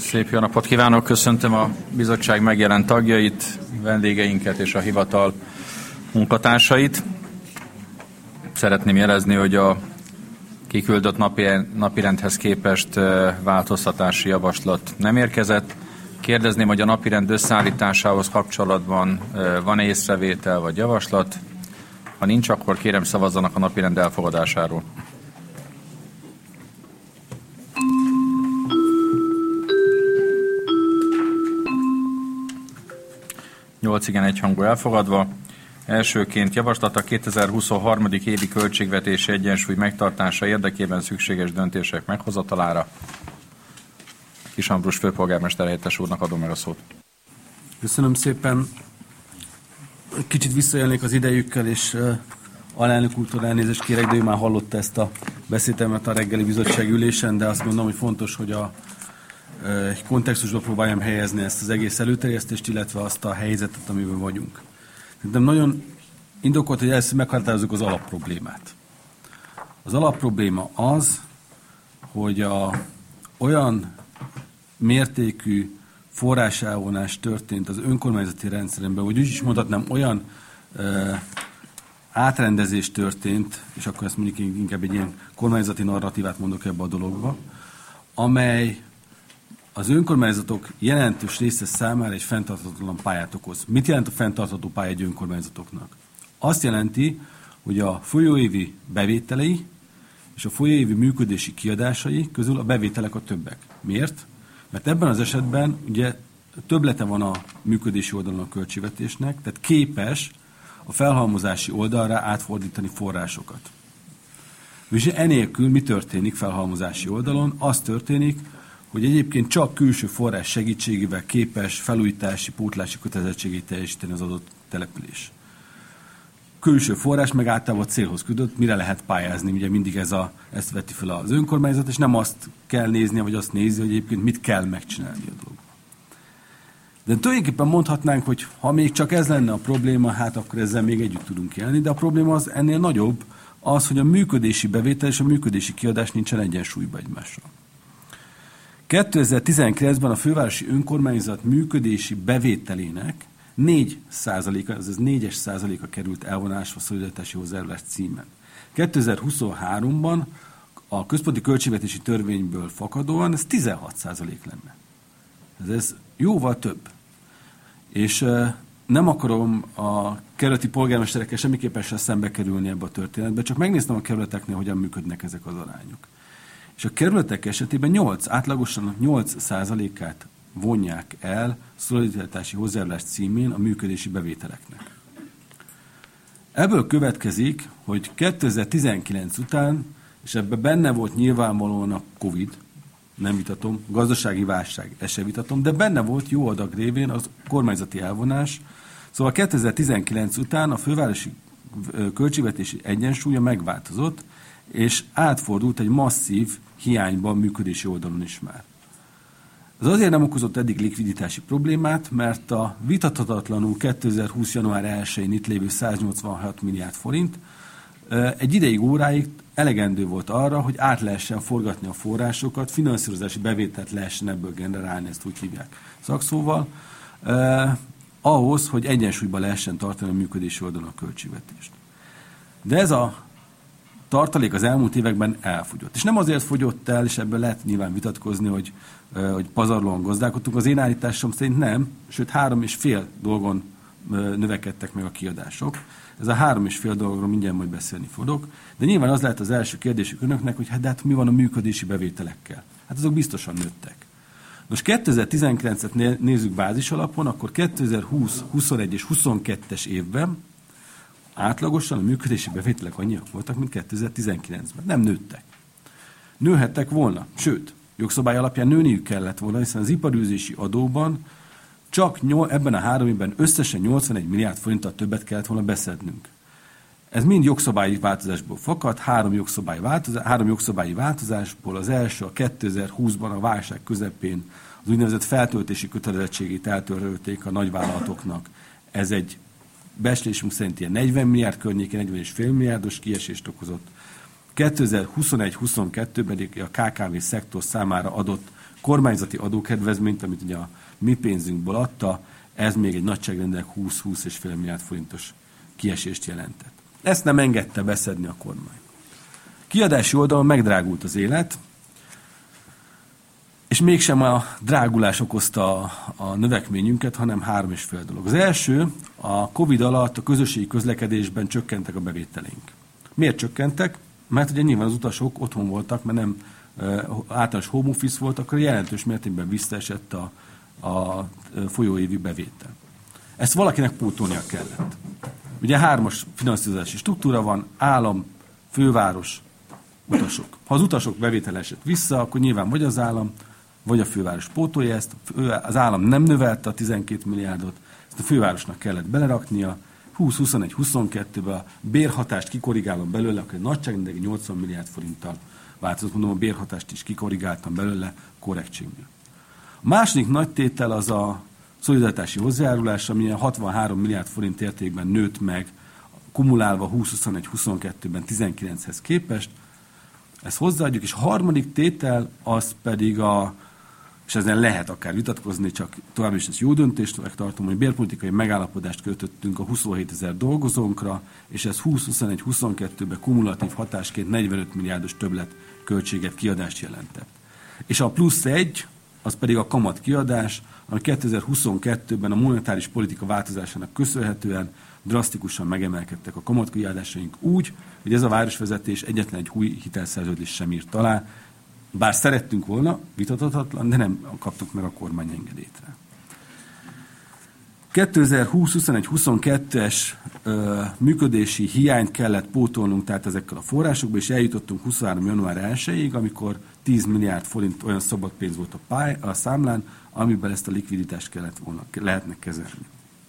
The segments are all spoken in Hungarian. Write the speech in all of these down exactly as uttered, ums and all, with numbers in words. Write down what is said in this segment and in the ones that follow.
Szép jó napot kívánok, köszöntöm a bizottság megjelent tagjait, vendégeinket és a hivatal munkatársait. Szeretném jelezni, hogy a kiküldött napi, napirendhez képest változtatási javaslat nem érkezett. Kérdezném, hogy a napirend összeállításához kapcsolatban van-e észrevétel vagy javaslat? Ha nincs, akkor kérem szavazzanak a napirend elfogadásáról. nyolc igen egyhangú elfogadva. Elsőként javaslat a kétezer-huszonhárom. évi költségvetési egyensúly megtartása érdekében szükséges döntések meghozatalára. Kis Ambrus főpolgármester helyettes úrnak adom meg a szót. Köszönöm szépen. Kicsit visszajelnék az idejükkel, és uh, alelnök úrtól elnézést kérek, de ő már hallotta ezt a beszédemet a reggeli bizottság ülésen, de azt gondolom, hogy fontos, hogy a uh, kontextusba próbáljam helyezni ezt az egész előterjesztést, illetve azt a helyzetet, amiben vagyunk. De nagyon indokolt, hogy először meghatározzuk az alapproblémát. Az alapprobléma az, hogy a, olyan mértékű forráselvonás történt az önkormányzati rendszeremben, vagy úgy is mondhatnám, olyan e, átrendezés történt, és akkor ezt mondjuk inkább egy ilyen kormányzati narratívát mondok ebbe a dologba, amely az önkormányzatok jelentős része számára egy fenntarthatatlan pályát okoz. Mit jelent a fenntartható pálya egy önkormányzatoknak? Azt jelenti, hogy a folyóévi bevételei és a folyóévi működési kiadásai közül a bevételek a többek. Miért? Mert ebben az esetben ugye többlete van a működési oldalon a költségvetésnek, tehát képes a felhalmozási oldalra átfordítani forrásokat. És enélkül mi történik felhalmozási oldalon? Az történik, hogy egyébként csak külső forrás segítségével képes felújítási, pótlási kötelezettségét teljesíteni az adott település. Külső forrás meg általában a célhoz küldött, mire lehet pályázni, ugye mindig ez a, ezt veti fel az önkormányzat, és nem azt kell nézni, vagy azt nézi, hogy egyébként mit kell megcsinálni a dolgban. De tulajdonképpen mondhatnánk, hogy ha még csak ez lenne a probléma, hát akkor ezzel még együtt tudunk élni, de a probléma az ennél nagyobb, az, hogy a működési bevétel és a működési kiadás nincsen egyensúlyban egymással. kétezer-tizenkilencben a fővárosi önkormányzat működési bevételének négy százaléka, azaz négyes százaléka került elvonásra a szolidaritási hozzájárulás címen. kétezer-huszonháromban a központi költségvetési törvényből fakadóan ez tizenhat százalék lenne. Ez, ez jóval több. És uh, nem akarom a kerületi polgármesterekkel semmiképpen sem szembe kerülni ebbe a történetbe, csak megnéztem a kerületeknél, hogyan működnek ezek az arányok. És a kerületek esetében nyolc, átlagosan nyolc százalékát vonják el szolidaritási hozzájárulás címén a működési bevételeknek. Ebből következik, hogy kétezer-tizenkilenc után, és ebben benne volt nyilvánvalóan a Covid, nem vitatom, gazdasági válság, ezt sem vitatom, de benne volt jó adag révén az kormányzati elvonás. Szóval kétezer-tizenkilenc után a fővárosi költségvetési egyensúlya megváltozott, és átfordult egy masszív hiányban működési oldalon is már. Ez azért nem okozott eddig likviditási problémát, mert a vitathatatlanul kétezer-húsz. január elsején itt lévő száznyolcvanhat milliárd forint egy ideig, óráig elegendő volt arra, hogy át lehessen forgatni a forrásokat, finanszírozási bevételt lehessen ebből generálni, ezt úgy hívják szakszóval, eh, ahhoz, hogy egyensúlyban lehessen tartani a működési oldalon a költségvetést. De ez a tartalék az elmúlt években elfogyott. És nem azért fogyott el, és ebből lehet nyilván vitatkozni, hogy, hogy pazarlóan gazdálkodtunk. Az én állításom szerint nem, sőt három és fél dolgon növekedtek meg a kiadások. Ez a három és fél dologról mindjárt majd beszélni fogok. De nyilván az lehet az első kérdésük önöknek, hogy hát, de hát mi van a működési bevételekkel? Hát azok biztosan nőttek. Most kétezer-tizenkilencet nézzük bázis alapon, akkor kétezer-húsz, huszonegy és huszonkettes évben átlagosan a működési bevételek annyiak voltak, mint kétezer-tizenkilencben. Nem nőttek. Nőhettek volna, sőt, jogszabály alapján nőniük kellett volna, hiszen az iparűzési adóban csak nyol, ebben a három évben összesen nyolcvanegy milliárd forinttal többet kellett volna beszednünk. Ez mind jogszabályi változásból fakad, három jogszabályi, változás, három jogszabályi változásból. Az első a kétezer-húszban a válság közepén az úgynevezett feltöltési kötelezettségét eltörölték a nagyvállalatoknak. Ez egy becslésünk szerint ilyen negyven milliárd környékén, negyven egész öt milliárdos kiesést okozott. kétezer-huszonegy-huszonkettőben a ká ká vé szektor számára adott kormányzati adókedvezményt, amit ugye a mi pénzünkből adta, ez még egy nagyságrendileg húsz-húsz egész öt milliárd forintos kiesést jelentett. Ezt nem engedte beszedni a kormány. Kiadási oldalon megdrágult az élet, és mégsem a drágulás okozta a, a növekményünket, hanem három és fél dolog. Az első, a Covid alatt a közösségi közlekedésben csökkentek a bevételeink. Miért csökkentek? Mert ugye nyilván az utasok otthon voltak, mert nem e, általános home office volt, akkor jelentős mértékben visszaesett a, a folyóévi bevétel. Ezt valakinek pótolnia kellett. Ugye hármas finanszírozási struktúra van, állam, főváros, utasok. Ha az utasok bevétele esett vissza, akkor nyilván vagy az állam, vagy a főváros pótolja ezt. Az állam nem növelte a tizenkét milliárdot, ezt a fővárosnak kellett beleraknia. húsz, huszonegy, huszonkettőben a bérhatást kikorrigálom belőle, akkor nagyságrendileg nyolcvan milliárd forinttal változott. Mondom, a bérhatást is kikorrigáltam belőle korrektségnél. A második nagy tétel az a szolidaritási hozzájárulás, ami hatvanhárom milliárd forint értékben nőtt meg, kumulálva húsz, huszonegy, huszonkettőben tizenkilenchez képest. Ezt hozzáadjuk, és a harmadik tétel az pedig a, és ezen lehet akár vitatkozni, csak tovább is ezt jó döntést tartom, hogy bérpolitikai megállapodást kötöttünk a huszonhétezer dolgozónkra, és ez húsz, huszonegy, huszonkettőben kumulatív hatásként negyvenöt milliárdos többlet költséget, kiadást jelentett. És a plusz egy, az pedig a kamat kiadás, ami kétezer-huszonkettőben a monetáris politika változásának köszönhetően drasztikusan megemelkedtek a kamatkiadásaink úgy, hogy ez a városvezetés egyetlen egy új hitelszerződést sem írt alá, bár szerettünk volna, vitathatatlan, de nem kaptuk meg a kormány engedélyt rá. kétezer-húsz, huszonegy, huszonkettes ö, működési hiányt kellett pótolnunk, tehát ezekkel a forrásokba, és eljutottunk huszonhárom január elsejéig, amikor tíz milliárd forint olyan szabad pénz volt a, pály, a számlán, amiben ezt a likviditást kellett volna, lehetne kezelni.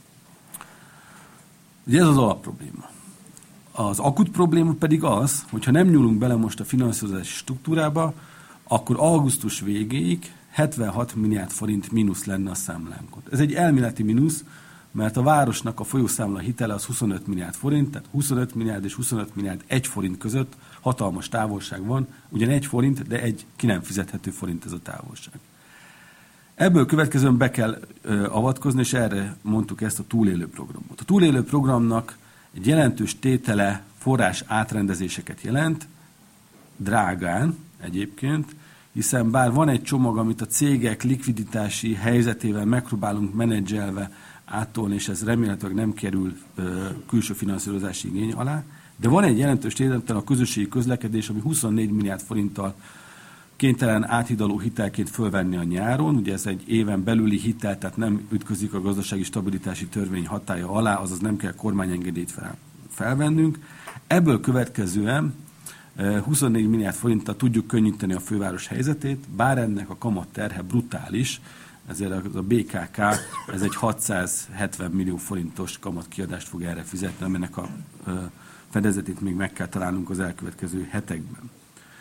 Ugye ez az alapprobléma. Az akut probléma pedig az, hogyha nem nyúlunk bele most a finanszírozási struktúrába, akkor augusztus végéig hetvenhat milliárd forint mínusz lenne a számlánkon. Ez egy elméleti mínusz, mert a városnak a folyószámla hitele az huszonöt milliárd forint, tehát huszonöt milliárd és huszonöt milliárd egy forint között hatalmas távolság van, ugyan egy forint, de egy ki nem fizethető forint ez a távolság. Ebből következően be kell ö, avatkozni, és erre mondtuk ezt a túlélő programot. A túlélő programnak egy jelentős tétele forrás átrendezéseket jelent, drágán egyébként, hiszen bár van egy csomag, amit a cégek likviditási helyzetével megpróbálunk menedzselve áttolni, és ez remélhetőleg nem kerül ö, külső finanszírozási igény alá, de van egy jelentős tétele a közösségi közlekedés, ami huszonnégy milliárd forinttal kénytelen áthidaló hitelként fölvenni a nyáron. Ugye ez egy éven belüli hitel, tehát nem ütközik a gazdasági stabilitási törvény hatálya alá, azaz nem kell kormányengedélyt fel, felvennünk. Ebből következően huszonnégy milliárd forinttal tudjuk könnyíteni a főváros helyzetét, bár ennek a kamat terhe brutális, ezért a bé ká ká ez egy hatszázhetven millió forintos kamatkiadást fog erre fizetni, aminek a fedezetét még meg kell találnunk az elkövetkező hetekben.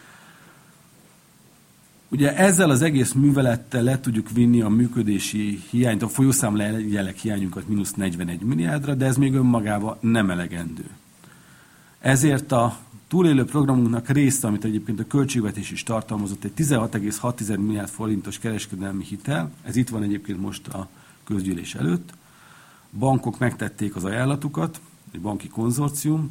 Ugye ezzel az egész művelettel le tudjuk vinni a működési hiányt, a folyószámla jelek hiányunkat mínusz negyvenegy milliárdra, de ez még önmagában nem elegendő. Ezért a túlélő programunknak része, amit egyébként a költségvetés is tartalmazott, egy tizenhat egész hat milliárd forintos kereskedelmi hitel, ez itt van egyébként most a közgyűlés előtt. Bankok megtették az ajánlatukat, egy banki konzorcium,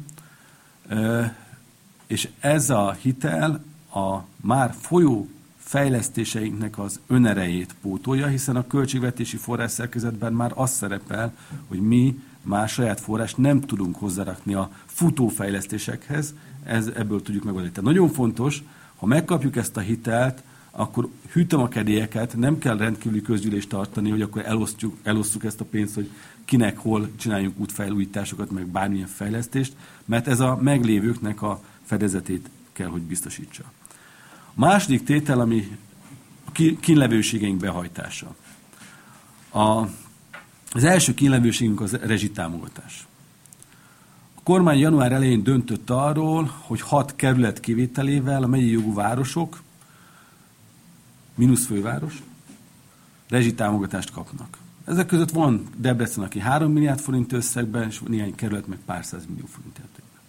és ez a hitel a már folyó fejlesztéseinknek az önerejét pótolja, hiszen a költségvetési forrásszerkezetben már az szerepel, hogy mi már saját forrás nem tudunk hozzárakni a futófejlesztésekhez, ez, ebből tudjuk megoldani. Tehát nagyon fontos, ha megkapjuk ezt a hitelt, akkor hűtöm a kedélyeket, nem kell rendkívüli közgyűlést tartani, hogy akkor elosztjuk, elosztjuk ezt a pénzt, hogy kinek hol csináljunk útfelújításokat, meg bármilyen fejlesztést, mert ez a meglévőknek a fedezetét kell, hogy biztosítsa. A második tétel, ami a kínlevőségeink behajtása. A, az első kínlevőségünk az rezsitámogatás. A kormány január elején döntött arról, hogy hat kerület kivételével a megyei jogú városok, mínusz főváros, rezsitámogatást kapnak. Ezek között van Debrecen, aki három milliárd forint összegben, és néhány kerület meg pár száz millió forint értékben.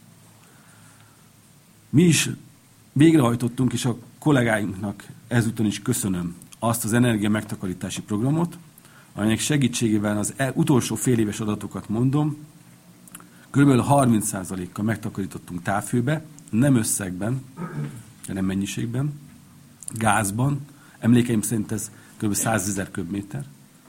Mi is végrehajtottunk, és a kollégáinknak ezúton is köszönöm azt az energia megtakarítási programot, amelyek segítségével az utolsó fél éves adatokat mondom, kb. harminc százalékkal megtakarítottunk távhőbe, nem összegben, nem mennyiségben, gázban, emlékeim szerint ez kb. százezer köbméter,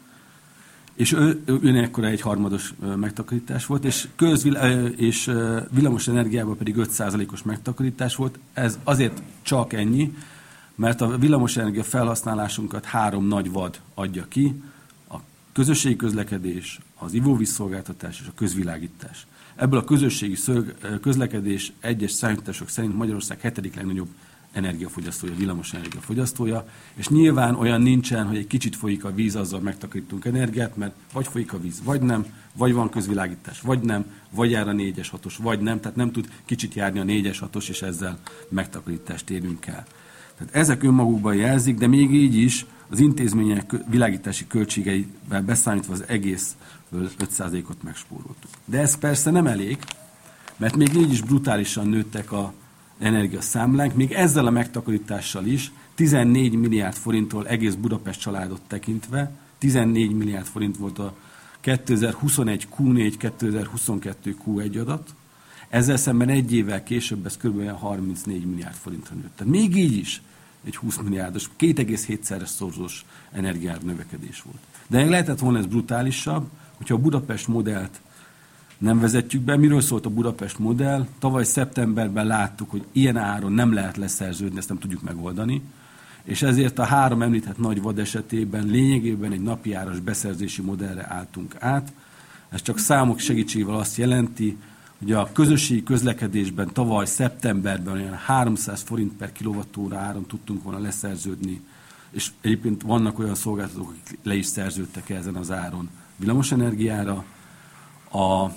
és ő, ő ekkora egy harmados megtakarítás volt, és, közvil- és villamos energiában pedig öt százalékos megtakarítás volt. Ez azért csak ennyi, mert a villamosenergia felhasználásunkat három nagy vad adja ki, a közösségi közlekedés, az ivóvízszolgáltatás és a közvilágítás. Ebből a közösségi közlekedés egyes számítások szerint Magyarország hetedik legnagyobb energiafogyasztója, villamos energiafogyasztója, és nyilván olyan nincsen, hogy egy kicsit folyik a víz, azzal megtakarítunk energiát, mert vagy folyik a víz, vagy nem, vagy van közvilágítás, vagy nem, vagy jár a négyes hatos, vagy nem, tehát nem tud kicsit járni a négyes hatos, és ezzel megtakarítást érünk el. Tehát ezek önmagukban jelzik, de még így is az intézmények világítási költségeivel beszámítva az egész öt százalékot megspóroltuk. De ez persze nem elég, mert még így is brutálisan nőttek a energiaszámlánk, még ezzel a megtakarítással is tizennégy milliárd forintról egész Budapest családot tekintve, tizennégy milliárd forint volt a kétezer-huszonegy kú négy, kétezer-huszonkettő kú egy adat, ezzel szemben egy évvel később ez kb. harmincnégy milliárd forintra nőtt. Tehát még így is egy húsz milliárdos, két egész hétszeres szorzós energiár növekedés volt. De lehetett volna ez brutálisabb, hogyha a Budapest modellt nem vezetjük be. Miről szólt a Budapest modell? Tavaly szeptemberben láttuk, hogy ilyen áron nem lehet leszerződni, ezt nem tudjuk megoldani, és ezért a három említett nagy vad esetében lényegében egy napi áras beszerzési modellre álltunk át. Ez csak számok segítségével azt jelenti, hogy a közösségi közlekedésben tavaly szeptemberben olyan háromszáz forint per kilovattóra áron tudtunk volna leszerződni, és egyébként vannak olyan szolgáltatók, akik le is szerződtek ezen az áron villamosenergiára. A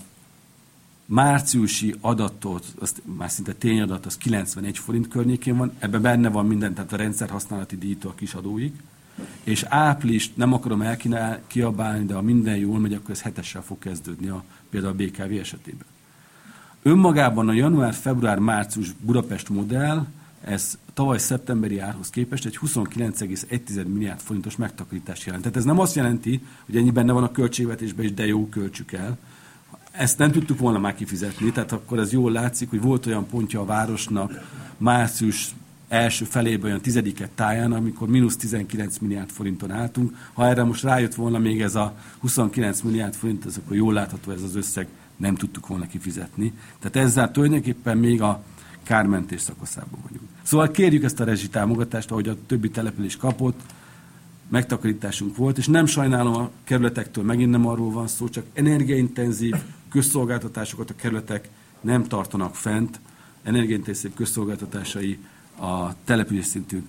márciusi adatot, az már szinte tényadat, az kilencvenegy forint környékén van, ebben benne van minden, tehát a rendszerhasználati díjtól a kis adóig, és április, nem akarom elkiabálni, de ha minden jól megy, akkor ez hetessel fog kezdődni a, például a bé ká vé esetében. Önmagában a január-február-március Budapest modell, ez tavaly szeptemberi árhoz képest egy huszonkilenc egész egy milliárd forintos megtakarítást jelent. Tehát ez nem azt jelenti, hogy ennyi benne van a költségvetésben, és de jó, költsük el. Ezt nem tudtuk volna már kifizetni, tehát akkor ez jól látszik, hogy volt olyan pontja a városnak március első felében, olyan tizediket táján, amikor mínusz tizenkilenc milliárd forinton álltunk. Ha erre most rájött volna még ez a huszonkilenc milliárd forint, ez akkor jól látható ez az összeg, nem tudtuk volna kifizetni. Tehát ezzel tulajdonképpen még a kármentés szakaszában vagyunk. Szóval kérjük ezt a rezsitámogatást, ahogy a többi település kapott, megtakarításunk volt, és nem sajnálom a kerületektől, megint nem arról van szó, csak energiaintenzív közszolgáltatásokat a kerületek nem tartanak fent, energiaintenzív közszolgáltatásai a település szintű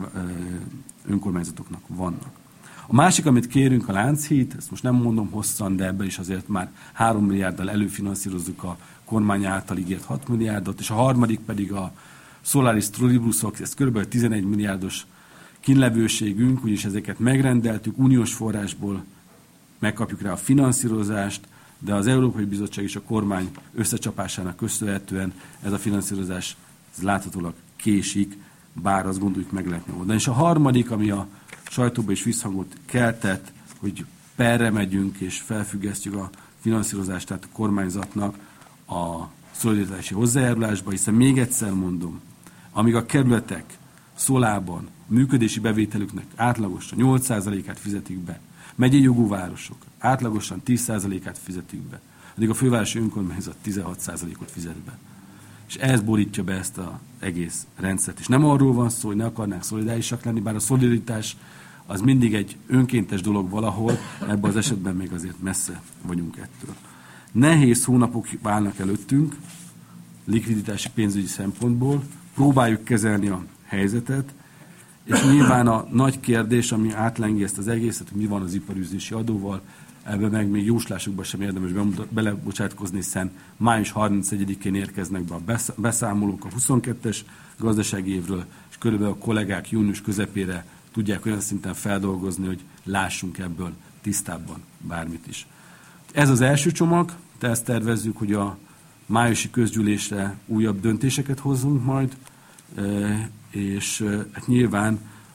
önkormányzatoknak vannak. A másik, amit kérünk, a Lánchíd, ezt most nem mondom hosszan, de ebben is azért már három milliárddal előfinanszírozzuk a kormány által ígért hat milliárdot, és a harmadik pedig a Solaris trollibuszok, ez kb. tizenegy milliárdos kínlevőségünk, úgyis ezeket megrendeltük, uniós forrásból megkapjuk rá a finanszírozást, de az Európai Bizottság és a kormány összecsapásának köszönhetően ez a finanszírozás ez láthatólag késik, bár azt gondoljuk meg lehetne oldani. És a harmadik, ami a sajtóban is visszhangot keltett, hogy perre megyünk és felfüggesztjük a finanszírozást, tehát a kormányzatnak a szolidaritási hozzájárulásba, hiszen még egyszer mondom, amíg a kerületek Szolában működési bevételüknek átlagosan nyolc százalékát fizetik be, megyei jogú városok átlagosan tíz százalékát fizetik be, addig a fővárosi önkormányzat tizenhat százalékot fizet be. És ez borítja be ezt az egész rendszert. És nem arról van szó, hogy ne akarnánk szolidárisak lenni, bár a szolidaritás az mindig egy önkéntes dolog valahol, ebben az esetben még azért messze vagyunk ettől. Nehéz hónapok válnak előttünk, likviditási pénzügyi szempontból, próbáljuk kezelni a helyzetet, és nyilván a nagy kérdés, ami átlengi ezt az egészet, hogy mi van az iparűzési adóval, ebben meg még jóslásokban sem érdemes belebocsátkozni, hiszen május harmincegyedikén érkeznek be a beszámolók a huszonkettes gazdasági évről, és körülbelül a kollégák június közepére tudják olyan szinten feldolgozni, hogy lássunk ebből tisztábban bármit is. Ez az első csomag, te ezt tervezzük, hogy a májusi közgyűlésre újabb döntéseket hozzunk majd, és hát nyilván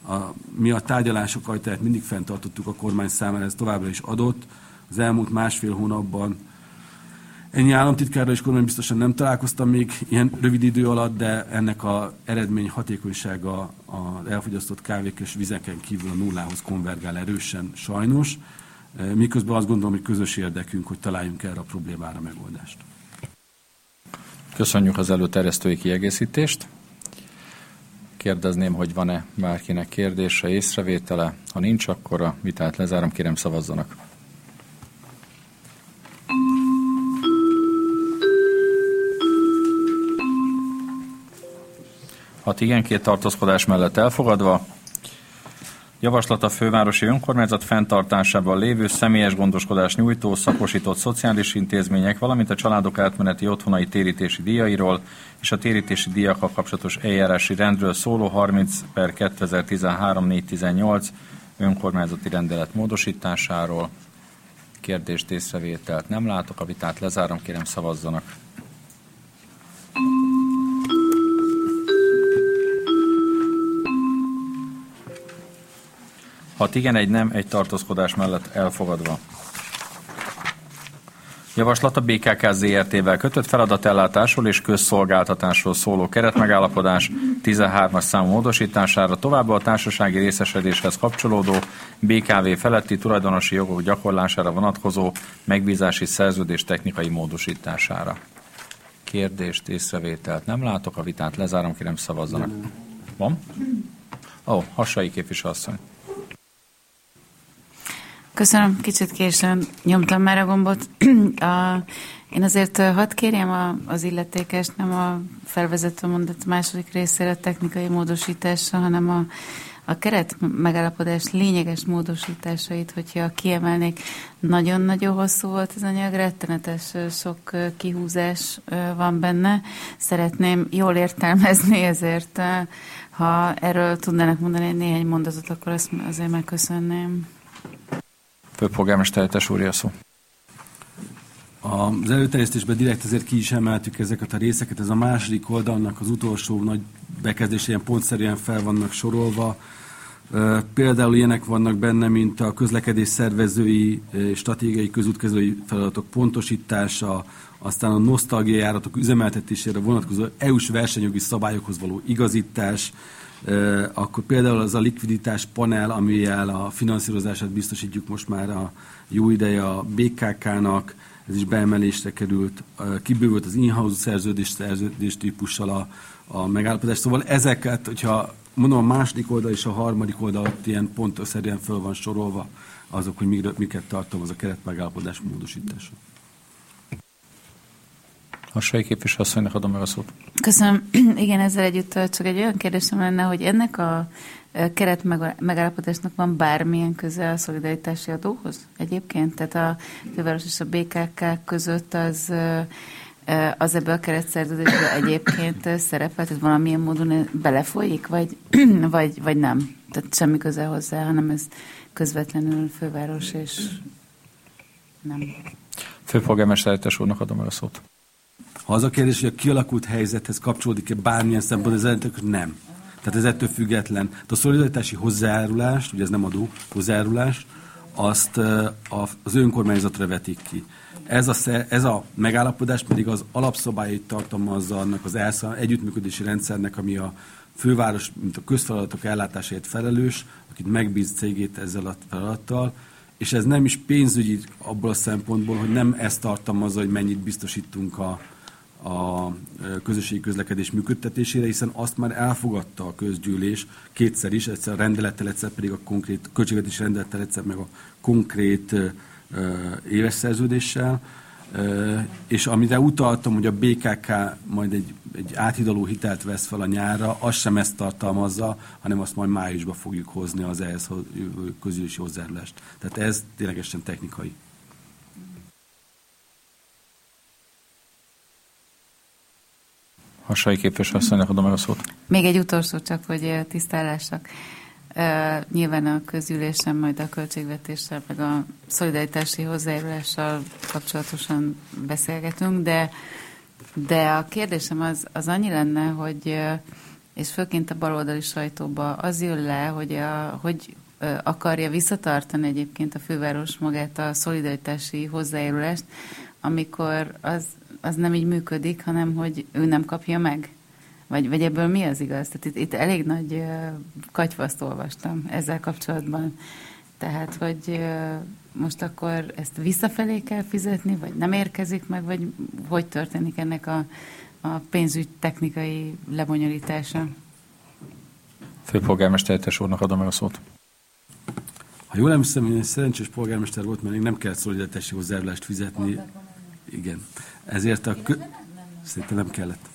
A, mi a tárgyalások ajtaját mindig fenntartottuk a kormány számára, ez továbbra is adott. Az elmúlt másfél hónapban ennyi államtitkárral és kormánybiztosan nem találkoztam még ilyen rövid idő alatt, de ennek az eredmény hatékonysága az elfogyasztott kávék és vizeken kívül a nullához konvergál erősen sajnos. Miközben azt gondolom, hogy közös érdekünk, hogy találjunk erre a problémára megoldást. Köszönjük az előterjesztői kiegészítést. Kérdezném, hogy van-e bárkinek kérdése, észrevétele. Ha nincs, akkor a vitát lezárom, kérem szavazzanak. Hat igen, két tartózkodás mellett elfogadva. Javaslat a fővárosi önkormányzat fenntartásában lévő személyes gondoskodás nyújtó szakosított szociális intézmények, valamint a családok átmeneti otthonai térítési díjairól és a térítési díjakkal kapcsolatos eljárási rendről szóló harminc per kétezer-tizenhárom négyszáztizennyolc önkormányzati rendelet módosításáról. Kérdést, észrevételt nem látok, a vitát lezárom, kérem szavazzanak. Hat igen, egy nem, egy tartózkodás mellett elfogadva. Javaslat a bé ká ká zé er té-vel kötött feladatellátásról és közszolgáltatásról szóló keretmegállapodás tizenhármas számú módosítására, továbbá a társasági részesedéshez kapcsolódó bé ká vé feletti tulajdonosi jogok gyakorlására vonatkozó megbízási szerződés technikai módosítására. Kérdést, észrevételt nem látok, a vitát lezárom, kérem szavazzanak. Van? Ó, oh, Hassai képviselőasszony. Köszönöm, kicsit későn nyomtam már a gombot. A, én azért hadd kérjem a, az illetékest, nem a felvezető mondat második részére a technikai módosításra, hanem a, a keret megállapodás lényeges módosításait, hogyha kiemelnék. Nagyon-nagyon hosszú volt az anyag, rettenetes sok kihúzás van benne. Szeretném jól értelmezni, ezért ha erről tudnának mondani egy néhány mondatot, akkor azt azért megköszönném. Főpolgármester helyettes úr, a szó. Az előterjesztésben direkt ezért ki is emeltük ezeket a részeket. Ez a második oldalnak az utolsó nagy bekezdése, ilyen pontszerűen fel vannak sorolva. Például ilyenek vannak benne, mint a közlekedés szervezői, stratégiai közútkezelői feladatok pontosítása, aztán a nosztalgia járatok üzemeltetésére vonatkozó é u-s versenyjogi szabályokhoz való igazítás, akkor például az a likviditás panel, amivel a finanszírozását biztosítjuk most már a jó ideje a bé ká ká-nak, ez is beemelésre került, kibővült az in-house szerződés, szerződés típussal a, a megállapodás. Szóval ezeket, hogyha mondom, a második oldal és a harmadik oldal ilyen pontszerűen föl van sorolva, azok, hogy miket tartalmaz a keretmegállapodás módosítása. Hassai képviselőasszonynak adom meg a szót. Köszönöm. Igen, ezzel együtt csak egy olyan kérdésem lenne, hogy ennek a keret megállapodásnak van bármilyen köze a szolidaritási adóhoz egyébként? Tehát a főváros és a bé ká ká között az, az ebbe a keretszerződésbe egyébként szerepel, tehát valamilyen módon belefolyik, vagy, vagy, vagy nem? Tehát semmi köze hozzá, hanem ez közvetlenül főváros és nem. Főpolgármester helyettes úrnak adom meg a szót. Ha az a kérdés, hogy a kialakult helyzethez kapcsolódik-e bármilyen szempont, ez ellentek, hogy nem. Tehát ez ettől független. De a szolidaritási hozzájárulást, ugye ez nem adó, hozzájárulás, azt az önkormányzatra vetik ki. Ez a, ez a megállapodás pedig az alapszabályait tartalmazza annak az elszal, együttműködési rendszernek, ami a főváros, mint a közfeladatok ellátásáért felelős, akit megbíz cégét ezzel a feladattal, és ez nem is pénzügyi abból a szempontból, hogy nem ezt tartalmazza, hogy mennyit biztosítunk a, a közösségi közlekedés működtetésére, hiszen azt már elfogadta a közgyűlés kétszer is, egyszer a rendelettel, egyszer pedig a konkrét költségvetési rendelettel, egyszer meg a konkrét uh, éves szerződéssel. Uh, és amire utaltam, hogy a bé ká ká majd egy, egy áthidaló hitelt vesz fel a nyárra, az sem ezt tartalmazza, hanem azt majd májusban fogjuk hozni az ehhez közgyűlési hozzájárulást. Tehát ez ténylegesen technikai. Hassai képviselőasszonynak adom meg a szót. Még egy utolsó csak, hogy tisztálássak. Uh, nyilván a közgyűlésen, majd a költségvetéssel, meg a szolidaritási hozzájárulással kapcsolatosan beszélgetünk, de, de a kérdésem az, az annyi lenne, hogy uh, és főként a baloldali sajtóba az jön le, hogy, a, hogy akarja visszatartani egyébként a főváros magát a szolidaritási hozzájárulást, amikor az, az nem így működik, hanem hogy ő nem kapja meg. Vagy, vagy ebből mi az igaz? Tehát itt, itt elég nagy uh, katyvaszt olvastam ezzel kapcsolatban. Tehát, hogy uh, most akkor ezt visszafelé kell fizetni, vagy nem érkezik meg, vagy hogy történik ennek a, a pénzügy technikai lebonyolítása? Főpolgármester úrnak adom meg a szót. Ha jól emlékszem, én egy szerencsés polgármester volt, mert még nem kellett szolidaritási hozzájárulást fizetni. Igen. Ezért a... Kö... Szerintem nem kellett.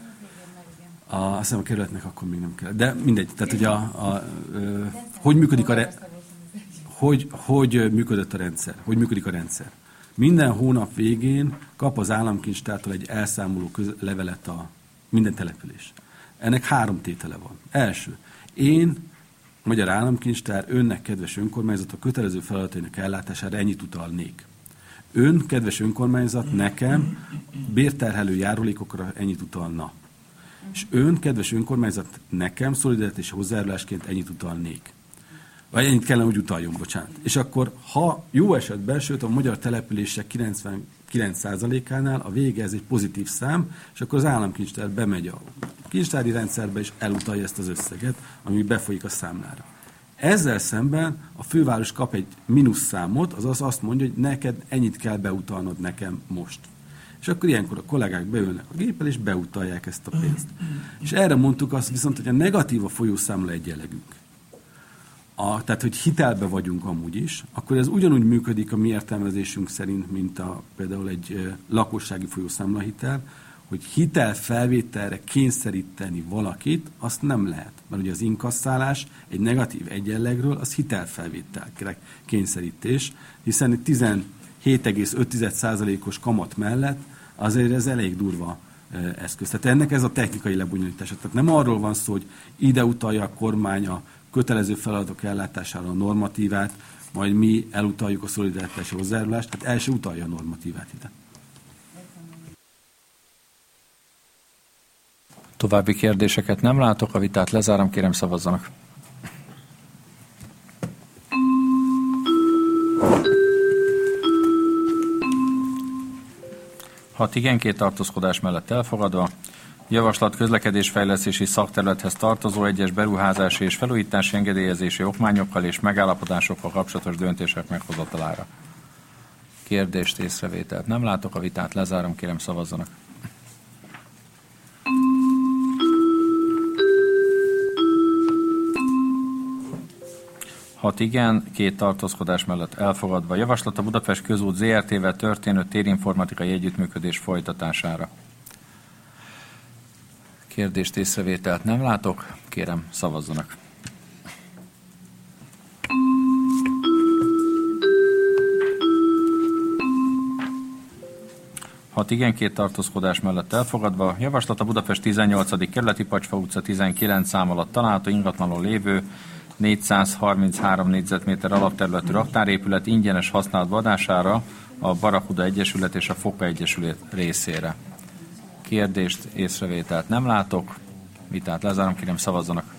A, azt hiszem a kerületnek akkor még nem kellett. De mindegy. Tehát, hogy a, a, a, hogy működik a... Re... Hogy, hogy működött a rendszer? Hogy működik a rendszer? Minden hónap végén kap az államkincstártól egy elszámoló köz... levelet a minden település. Ennek három tétele van. Első. Én, Magyar Államkincstár, önnek, kedves önkormányzat, a kötelező feladatainak ellátására ennyit utalnék. Ön, kedves önkormányzat, nekem bérterhelő járulékokra ennyit utalna. És ön, kedves önkormányzat, nekem szolidaritási hozzájárulásként ennyit utalnék. Vagy ennyit kellene, hogy utaljon, bocsánat. És akkor, ha jó esetben, sőt a magyar települések kilencvenkilenc százalékánál a vége ez egy pozitív szám, és akkor az államkincstár bemegy a kincstári rendszerbe, és elutalja ezt az összeget, ami befolyik a számlára. Ezzel szemben a főváros kap egy mínusz számot, azaz azt mondja, hogy neked ennyit kell beutalnod nekem most. És akkor ilyenkor a kollégák beülnek a géppel, és beutalják ezt a pénzt. És erre mondtuk azt viszont, hogy a negatív a folyószámla egyenlegünk. A, tehát, hogy hitelbe vagyunk amúgy is, akkor ez ugyanúgy működik a mi értelmezésünk szerint, mint a, például egy e, lakossági folyószámlahitel, hogy hitelfelvételre kényszeríteni valakit, azt nem lehet. Mert ugye az inkasszálás egy negatív egyenlegről, az hitelfelvételre kényszerítés, hiszen tizenhét egész öt százalékos kamat mellett azért ez elég durva e, eszköz. Tehát ennek ez a technikai lebonyolítása. Tehát nem arról van szó, hogy ide utalja a kormány a kötelező feladatok ellátására a normatívát, majd mi elutaljuk a szolidaritási hozzájárulást, tehát el se utalja a normatívát ide. További kérdéseket nem látok, a vitát lezárom, kérem szavazzanak. Hat igen, két tartózkodás mellett elfogadva. Javaslat közlekedésfejlesztési szakterülethez tartozó egyes beruházási és felújítási engedélyezési okmányokkal és megállapodásokkal kapcsolatos döntések meghozatalára. Kérdést, észrevételt nem látok, a vitát lezárom, kérem szavazzanak. Hat igen, két tartózkodás mellett elfogadva. Javaslat a Budapest Közút zé er té-vel történő térinformatikai együttműködés folytatására. Kérdést, észrevételt nem látok, kérem szavazzanak. Hat igen, két tartózkodás mellett elfogadva. Javaslat a Budapest tizennyolcadik kerületi Pacsfa utca tizenkilenc szám alatt található ingatlanon lévő négyszázharminchárom négyzetméter alapterületű raktárépület ingyenes használatba adására a Barakuda Egyesület és a Foka Egyesület részére. Kérdést, észrevételt nem látok, vitát lezárom, kérem szavazzanak.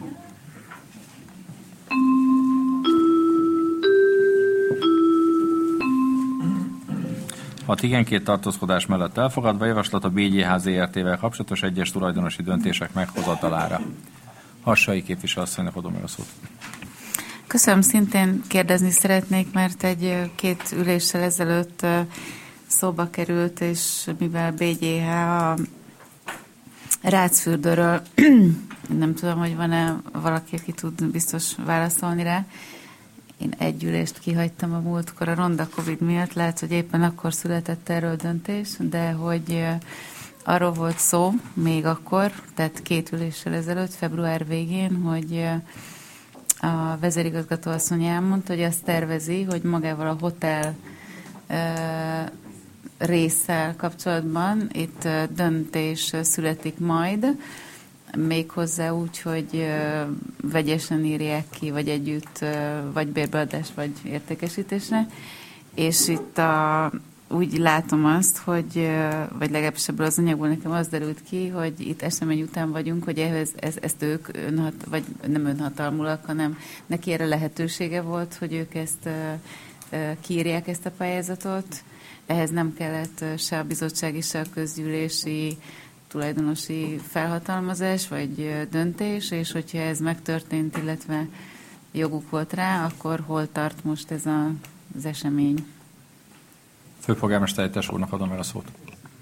Hat igen, két tartózkodás mellett elfogadva, javaslat a bé gé há zé er té-vel kapcsolatos egyes tulajdonosi döntések meghozatalára. Hassai képviselőasszonynak adom meg a szót. Köszönöm, szintén kérdezni szeretnék, mert egy két üléssel ezelőtt szóba került, és mivel bé gé há a Rácfürdőről, nem tudom, hogy van-e valaki, aki tud biztos válaszolni rá. Én egy ülést kihagytam a múltkor a ronda Covid miatt, lehet, hogy éppen akkor született erről döntés, de hogy arról volt szó még akkor, tehát két üléssel ezelőtt, február végén, hogy a vezérigazgató asszony elmondta, hogy azt tervezi, hogy magával a hotel résszel kapcsolatban itt döntés születik majd, méghozzá úgy, hogy vegyesen írják ki, vagy együtt, vagy bérbeadás, vagy értékesítésre. És itt a úgy látom azt, hogy, vagy legalábbis ebből az anyagból nekem az derült ki, hogy itt esemény után vagyunk, hogy ehhez, ez, ezt ők önhat, vagy nem önhatalmúak, hanem neki erre lehetősége volt, hogy ők ezt kiírják, ezt a pályázatot. Ehhez nem kellett se a bizottsági, se a közgyűlési tulajdonosi felhatalmazás, vagy döntés, és hogyha ez megtörtént, illetve joguk volt rá, akkor hol tart most ez a, az esemény? Főpolgármester helyettes úrnak adom el a szót.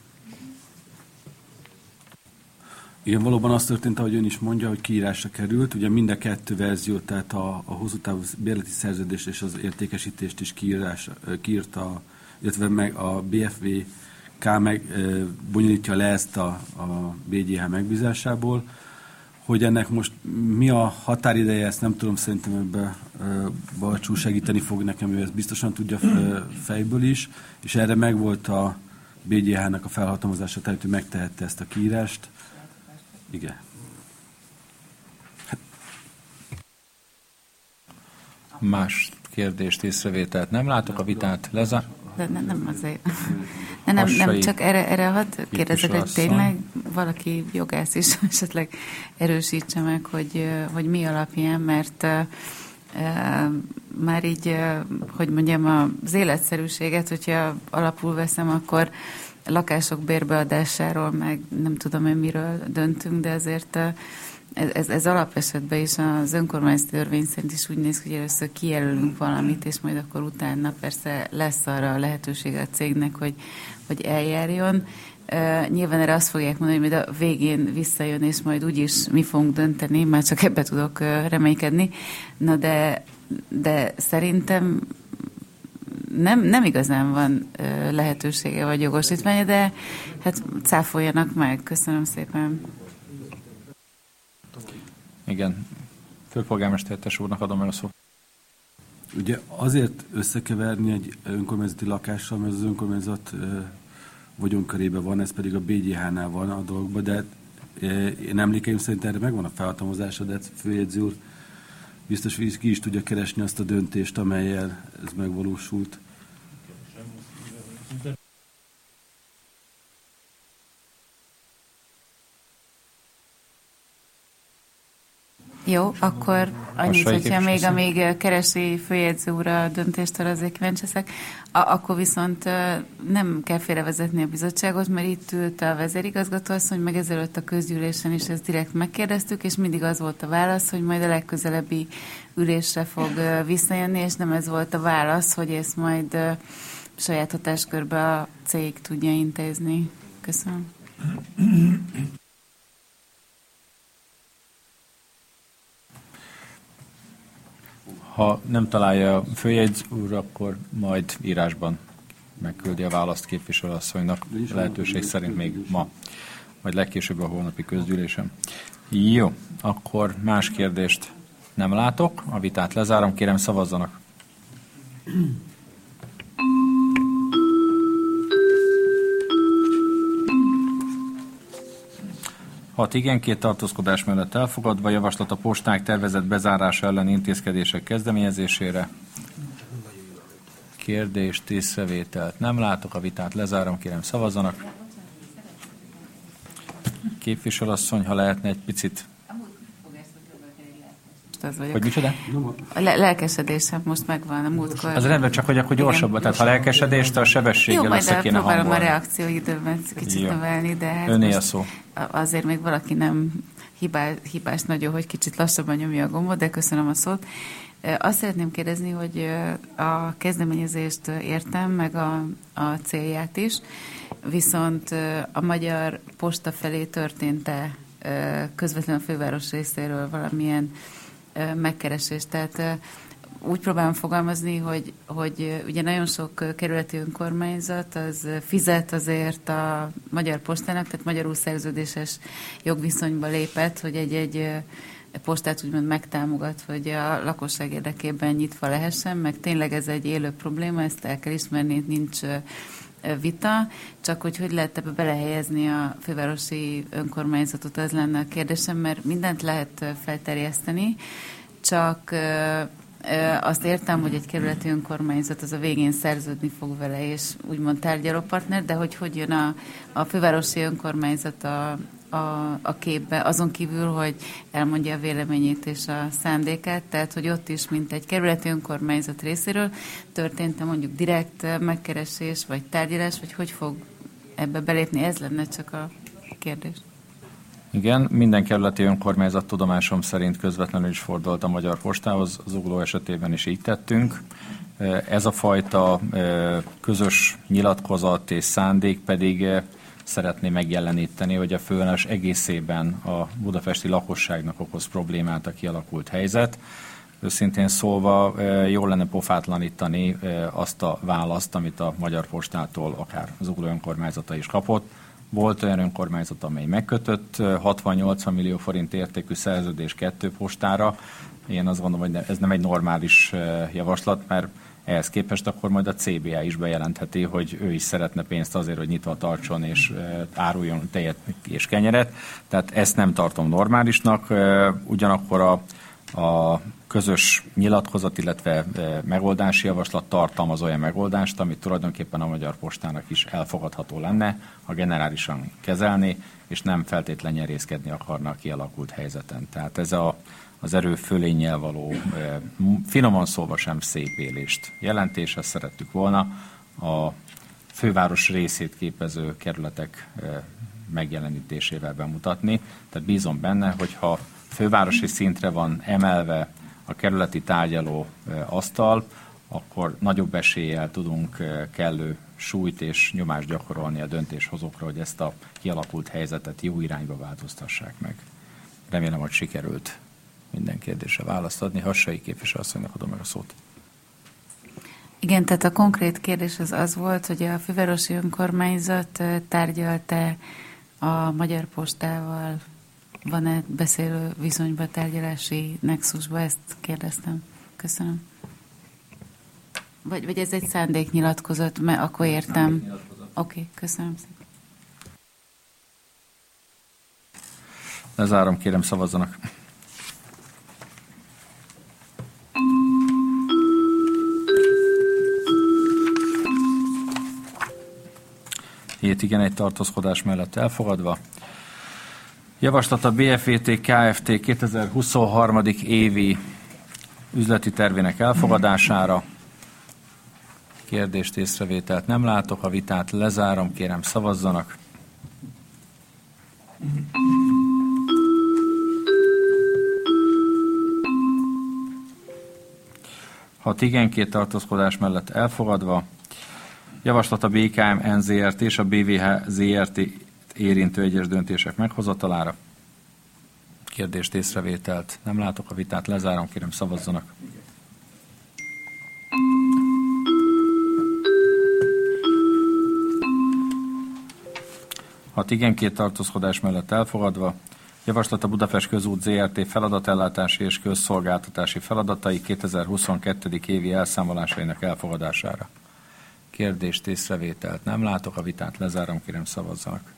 Igen, valóban az történt, ahogy ön is mondja, hogy kiírásra került. Ugye mind a kettő verzió, tehát a, a hosszú távú bérleti szerződést és az értékesítést is kiírásra, kiírta, illetve meg a bé ef vé ká meg e, bonyolítja le ezt a, a bé gé há megbízásából. Hogy ennek most mi a határideje, ezt nem tudom, szerintem ebbe e, Balcsú segíteni fog nekem, ő ezt biztosan tudja e, fejből is, és erre megvolt a bé gé há-nak a felhatalmazása, tehát ő megtehette ezt a kiírást. Igen. Más kérdést, észrevételt nem látok, a vitát lezár. De nem, nem azért. De nem, nem, csak erre, erre hadd kérdezek, hogy tényleg valaki jogász is esetleg erősítse meg, hogy, hogy mi alapján, mert uh, uh, már így, uh, hogy mondjam, az életszerűséget, hogyha alapul veszem, akkor lakások bérbeadásáról, meg nem tudom én miről döntünk, de azért uh, Ez, ez alapesetben is az önkormányzati törvény szerint is úgy néz ki, hogy először kijelölünk valamit, és majd akkor utána persze lesz arra a lehetősége a cégnek, hogy, hogy eljárjon. Uh, nyilván erre azt fogják mondani, hogy majd a végén visszajön, és majd úgyis mi fogunk dönteni, már csak ebbe tudok uh, reménykedni. Na de, de szerintem nem, nem igazán van uh, lehetősége vagy jogosítványa, de hát cáfoljanak meg. Köszönöm szépen. Igen. Főpolgármester helyettes úrnak adom el a szót. Ugye azért összekeverni egy önkormányzati lakással, mert az önkormányzat vagyonkörében van, ez pedig a bé gé há-nál van a dologban, de én emlékeim szerint erre megvan a felhatalmazása, de főjegyző úr biztos, hogy ki is tudja keresni azt a döntést, amellyel ez megvalósult. Jó, akkor annyit, hogyha még amíg keresi főjegyző úr a döntéstől, azért kíváncsi leszek, akkor viszont nem kell félrevezetni a bizottságot, mert itt ült a vezérigazgató asszony, meg ezelőtt a közgyűlésen is ezt direkt megkérdeztük, és mindig az volt a válasz, hogy majd a legközelebbi ülésre fog visszajönni, és nem ez volt a válasz, hogy ezt majd saját hatáskörbe a cég tudja intézni. Köszönöm. Ha nem találja a főjegyző úr, akkor majd írásban megküldi a választ képviselőasszonynak, lehetőség szerint még ma, vagy legkésőbb a holnapi közgyűlésen. Jó, akkor más kérdést nem látok, a vitát lezárom, kérem szavazzanak. Hat igen, két tartózkodás mellett elfogadva, javaslat a posták tervezett bezárása ellen intézkedések kezdeményezésére. Kérdést, észrevételt nem látok, a vitát lezárom, kérem szavazzanak. Képviselőasszony, ha lehetne egy picit... Hogy micsoda? A le- lelkesedésem most megvan a múltkor. Az rendben, csak hogy akkor gyorsabban, tehát ha lelkesedést a sebességgel össze kéne hangolni. Jó, majd próbálom a reakcióidőben kicsit növelni, de hát öné a szó. Azért még valaki nem hibás, hibás nagyon, hogy kicsit lassabban nyomja a gombot, de köszönöm a szót. Azt szeretném kérdezni, hogy a kezdeményezést értem, meg a, a célját is, viszont a Magyar Posta felé történt-e közvetlenül a főváros részéről valamilyen megkeresés. Tehát úgy próbálom fogalmazni, hogy, hogy ugye nagyon sok kerületi önkormányzat az fizet azért a Magyar Postának, tehát magyarul szerződéses jogviszonyba lépett, hogy egy-egy postát úgymond megtámogat, hogy a lakosság érdekében nyitva lehessen, meg tényleg ez egy élő probléma, ezt el kell ismerni, nincs vita, csak hogy hogy lehet ebbe belehelyezni a fővárosi önkormányzatot, az lenne a kérdésem, mert mindent lehet felterjeszteni, csak azt értem, hogy egy kerületi önkormányzat az a végén szerződni fog vele, és úgymond tárgyalópartner, de hogy hogy jön a, a fővárosi önkormányzat a, a, a képbe, azon kívül, hogy elmondja a véleményét és a szándékát, tehát hogy ott is, mint egy kerületi önkormányzat részéről történt-e mondjuk direkt megkeresés, vagy tárgyalás, vagy hogy fog ebbe belépni, ez lenne csak a kérdés. Igen, minden kerületi önkormányzat tudomásom szerint közvetlenül is fordult a Magyar Postához, az Zugló esetében is így tettünk. Ez a fajta közös nyilatkozat és szándék pedig szeretné megjeleníteni, hogy a főváros egészében a budapesti lakosságnak okoz problémát a kialakult helyzet. Őszintén szólva jól lenne pofátlanítani azt a választ, amit a Magyar Postától akár az Zugló önkormányzata is kapott. Volt olyan önkormányzat, amely megkötött hatvan-nyolcvan millió forint értékű szerződés kettő postára. Én azt gondolom, hogy ez nem egy normális javaslat, mert ehhez képest akkor majd a cé bé á is bejelentheti, hogy ő is szeretne pénzt azért, hogy nyitva tartson és áruljon tejet és kenyeret. Tehát ezt nem tartom normálisnak. Ugyanakkor a, a közös nyilatkozat, illetve megoldási javaslat tartalmaz olyan megoldást, amit tulajdonképpen a Magyar Postának is elfogadható lenne, ha generálisan kezelni, és nem feltétlen nyerészkedni akarna a kialakult helyzeten. Tehát ez a, az erő fölénnyel való, finoman szólva sem szép élést jelentés, ezt szerettük volna a főváros részét képező kerületek megjelenítésével bemutatni. Tehát bízom benne, hogyha fővárosi szintre van emelve a kerületi tárgyaló asztal, akkor nagyobb eséllyel tudunk kellő súlyt és nyomást gyakorolni a döntéshozókra, hogy ezt a kialakult helyzetet jó irányba változtassák meg. Remélem, hogy sikerült minden kérdésre választ adni. Hassai képviselőasszonynak adom meg a szót. Igen, tehát a konkrét kérdés az az volt, hogy a fővárosi önkormányzat tárgyalt-e a Magyar Postával, van-e beszélő viszonyba, tárgyalási nexusba, ezt kérdeztem. Köszönöm. Vagy, vagy ez egy szándéknyilatkozat, mert akkor értem. Oké, okay, köszönöm szépen. Lezárom, kérem szavazzanak. Hét igen, egy tartózkodás mellett elfogadva. Javaslat a bé ef vé té Kft. kétezer-huszonhárom. évi üzleti tervének elfogadására. Kérdést, észrevételt nem látok, a vitát lezárom, kérem szavazzanak. Hat igen, két tartózkodás mellett elfogadva. Javaslat a bé ká em en zé er té és a bé vé há zé er té érintő egyes döntések meghozatalára. Kérdést, észrevételt nem látok, a vitát lezárom, kérem szavazzanak. Hat igen, két tartózkodás mellett elfogadva. Javaslat a Budapest Közút zé er té feladatellátási és közszolgáltatási feladatai kétezer-huszonkettő. évi elszámolásainak elfogadására. Kérdést, észrevételt nem látok, a vitát lezárom, kérem szavazzanak.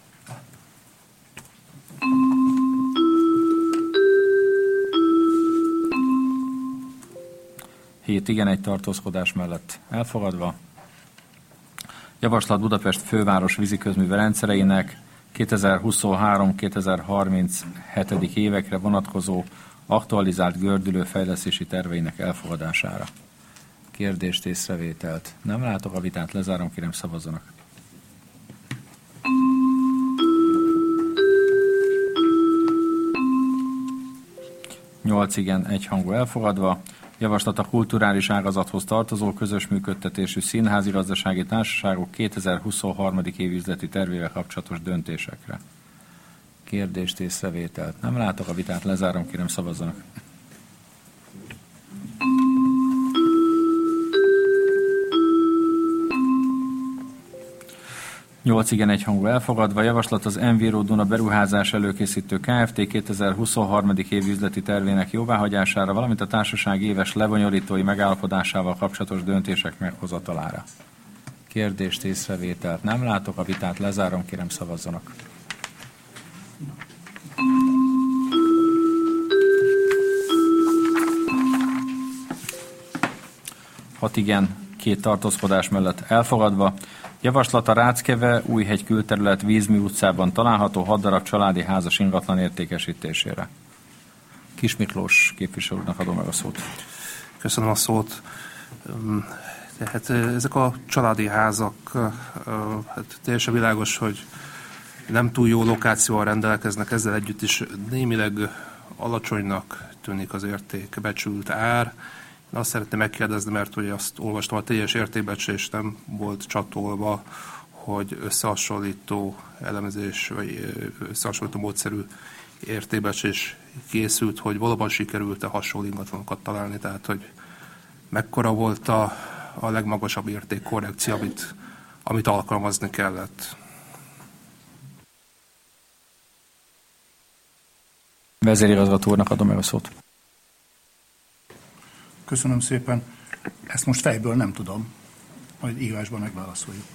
Hét igen, egy tartózkodás mellett elfogadva. Javaslat Budapest főváros víziközműve rendszereinek kétezer-huszonhárom kétezer-harminchét. évekre vonatkozó aktualizált gördülő fejlesztési terveinek elfogadására. Kérdést, észrevételt nem látok, a vitát lezárom, kérem szavazzanak. Nyolc igen, egyhangú elfogadva. Javaslat a kulturális ágazathoz tartozó közös működtetésű színházi gazdasági társaságok kétezer-huszonhárom. évi üzleti tervével kapcsolatos döntésekre. Kérdést, észrevételt nem látok, a vitát lezárom, kérem szavazzanak. Nyolc igen, egyhangú elfogadva. Javaslat az Enviro Duna beruházás előkészítő Kft. kétezer-huszonhárom. évi üzleti tervének jóváhagyására, valamint a társaság éves lebonyolítói megállapodásával kapcsolatos döntések meghozatalára. Kérdést, észrevételt nem látok, a vitát lezárom, kérem szavazzanak. hat igen, két tartózkodás mellett elfogadva. Javaslat a Ráckeve Újhegy külterület Vízmű utcában található hat darab családi házas ingatlan értékesítésére. Kis Miklós képviselőnek adom meg a szót. Köszönöm a szót. Tehát ezek a családi házak, hát teljesen világos, hogy nem túl jó lokációval rendelkeznek, ezzel együtt is némileg alacsonynak tűnik az értékbecsült ár. Én azt szeretném megkérdezni, mert hogy azt olvastam, a teljes értékbecsülés nem volt csatolva, hogy összehasonlító elemzés, vagy összehasonlító módszerű értékbecsülés készült, hogy valóban sikerült-e hasonló ingatlanokat találni, tehát hogy mekkora volt a, a legmagasabb értékkorrekció, amit, amit alkalmazni kellett. Vezérigazgató úrnak adom meg a szót. Köszönöm szépen. Ezt most fejből nem tudom, majd írásban megválaszoljuk.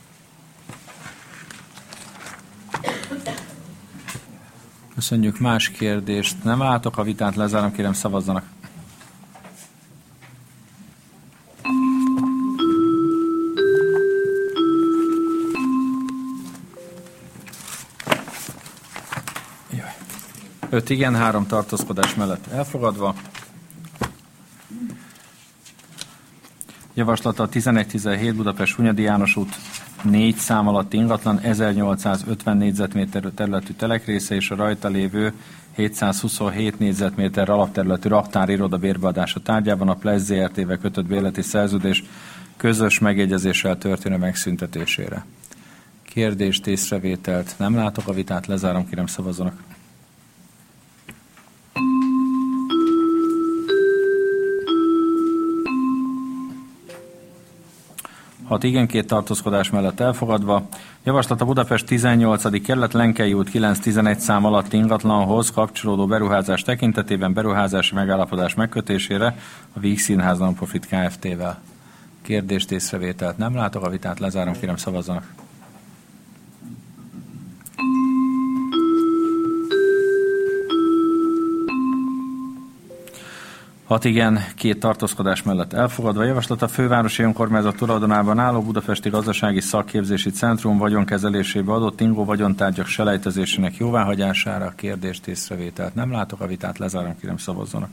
Köszönjük. Más kérdést nem látok, a vitát lezárom, kérem szavazzanak. öt igen, három tartózkodás mellett elfogadva. Javaslata a tizenegy tizenhét Budapest Hunyadi János út négy szám alatti ingatlan ezernyolcszázötven négyzetméter területű telekrésze és a rajta lévő hétszázhuszonhét négyzetméter alapterületű raktáriroda bérbeadása tárgyában a Plesz zé er té-vel kötött bérleti szerződés közös megegyezéssel történő megszüntetésére. Kérdést, észrevételt nem látok, a vitát lezárom, kérem szavazzanak. hat igen, két tartózkodás mellett elfogadva. Javaslat a Budapest tizennyolcadik kerület Lenkei út kilenc tizenegy szám alatti ingatlanhoz kapcsolódó beruházás tekintetében beruházási megállapodás megkötésére a Víg Színház Non-Profit Kft-vel. Kérdést, észrevételt nem látok, a vitát lezárom, kérem szavazzanak. hat igen, két tartózkodás mellett elfogadva. Javaslat a Fővárosi Önkormányzat tulajdonában álló Budapesti Gazdasági Szakképzési Centrum vagyonkezelésébe adott ingó vagyontárgyak selejtezésének jóváhagyására. Kérdést, észrevételt nem látok, a vitát lezárom, kérem szavazzanak.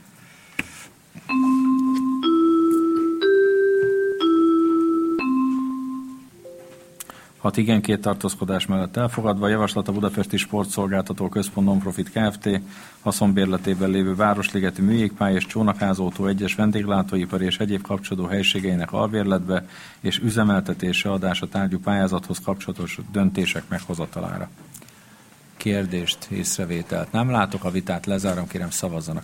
hat igen, két tartózkodás mellett elfogadva. Javaslat a Budapesti Sportszolgáltató Központ Non-Profit Kft. Haszonbérletében lévő Városligeti Műjégpálya és Csónakházótó egyes vendéglátóipari és egyéb kapcsolódó helységeinek albérletbe és üzemeltetése adása tárgyú pályázathoz kapcsolatos döntések meghozatalára. Kérdést, észrevételt nem látok, a vitát lezárom, kérem szavazzanak.